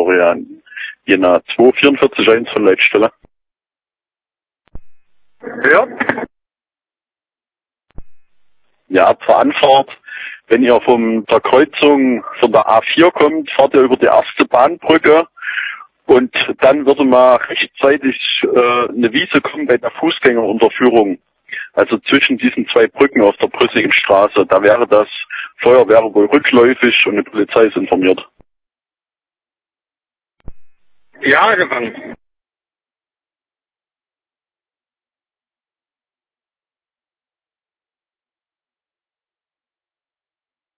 Victoria. Jena 2441 von Leitstelle. Ja. Ja, ab der Anfahrt, wenn ihr von der Kreuzung von der A4 kommt, fahrt ihr über die erste Bahnbrücke und dann würde mal rechtzeitig eine Wiese kommen bei der Fußgängerunterführung. Also zwischen diesen zwei Brücken auf der Brüssingenstraße. Da wäre das Feuer wäre wohl rückläufig und die Polizei ist informiert. Ja, angefangen.